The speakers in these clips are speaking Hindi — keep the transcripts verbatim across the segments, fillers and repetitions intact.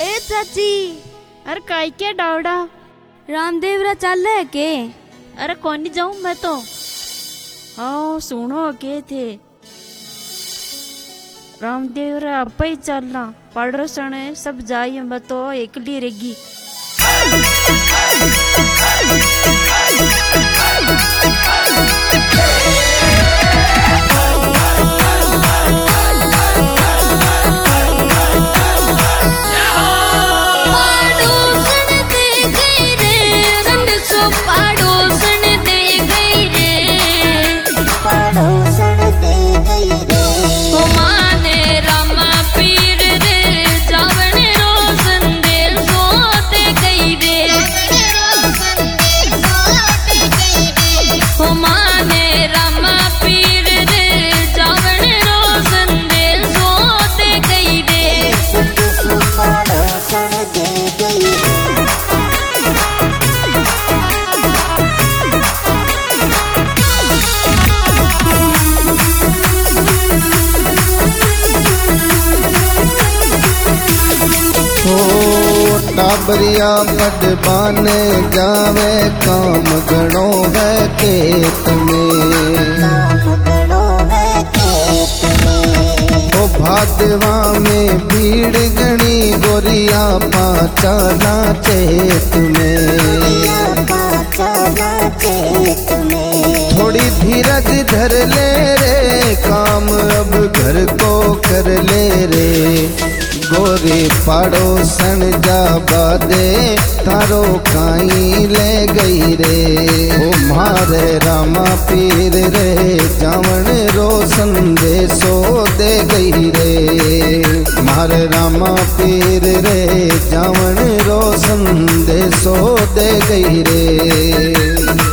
ए चाची, अरे काई क्या डावड़ा रामदेव रा चल है के? अरे कौन नहीं जाऊं मैं तो। आओ सुनो के थे रामदेव रा अब ही चलना पड़ोसन है सब जाइए मैं तो एकली रहेगी। टाबरिया बड़ बाने जावे काम गणो है खेत में। ओ भादवा में भीड़ गणी गोरिया पाचाला चेत में। थोड़ी धीरज धर ले रे काम अब घर को कर ले रे। गोरी पड़ोसन जा बादे तारो काई ले गई रे। ओ मारे रामा पीर रे जावण रो संदेशो दे गई रे। मारे रामा पीर रे जावण रो संदेशो दे गई रे।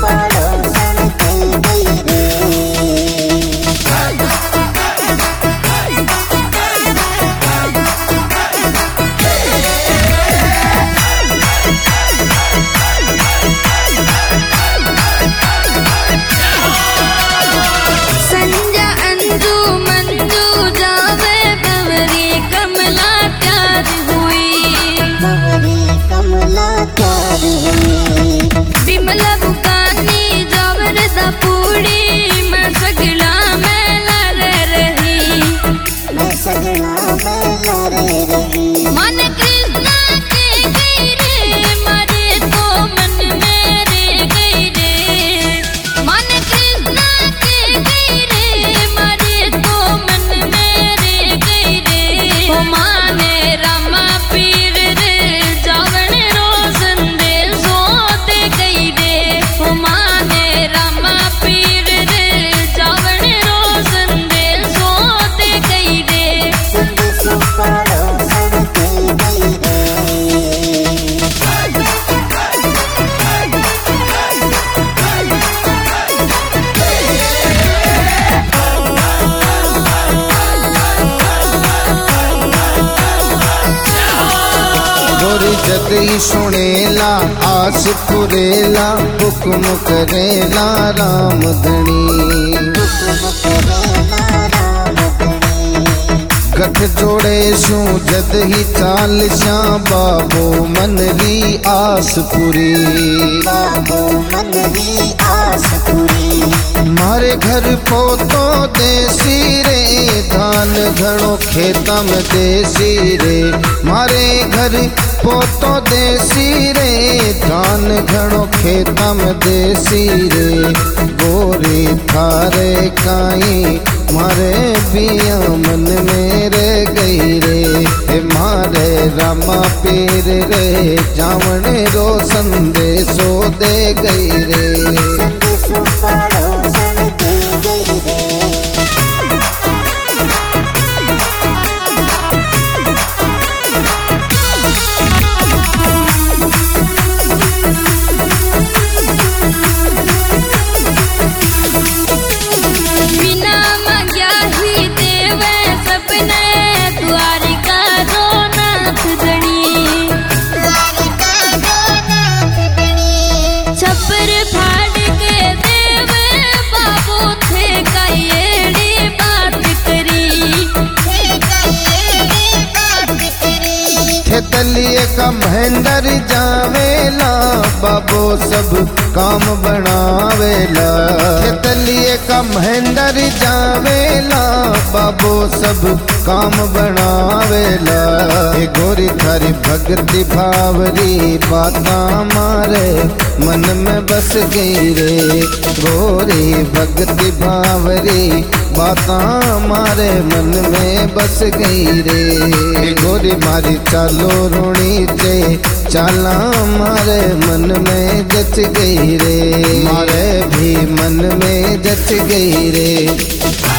बिमला बुकानी जावर दा पूड़ी मैं सगला में लरे रही। मैं सगला में लरे रही। मन कृष्णा के गई रे मारे तो मन मेरे गई रे। मन कृष्णा के गई रे मारे तो मन मेरे गई रे। ओ माने रामा पीर रे जावण रो संदेशो दे गई रे। ओ माने रामा पीर रे जावण रो संदेशो दे गई रे। संदेशो पड़ोसन दे गई रे। गोरी जदई सुनेला आस पुरेला हुक्म करेला राम धनी। गठ जोड़े सू जद ही चाल श्या बाबो मनरी आस पुरी। मारे घर पोतो देसी रे धान घणो खेता में देसी रे। मारे घर पोतो देसी रे धान घणो खेता में देसी रे। गोरी थारे काई मारे बिया मन में रे गई रे। मारे रामा पीर रे जावण रो संदेशो दे गई रे। संदेशो पड़ोसन दे गई रे। छपर तलिए का महेंद्र जावेला बाबो सब काम बनावेला तलिए का महेंद्र जावेला बाबो सब काम बनावेला ए गोरी थारी भक्ति भावरी बाता मारे मन में बस गई रे गोरी भक्ति भावरी बाता मारे मन में बस गई रे ए गोरी मारी चालो रोणी चे चाला मारे मन में जच गई रे मारे भी मन में जच गई रे।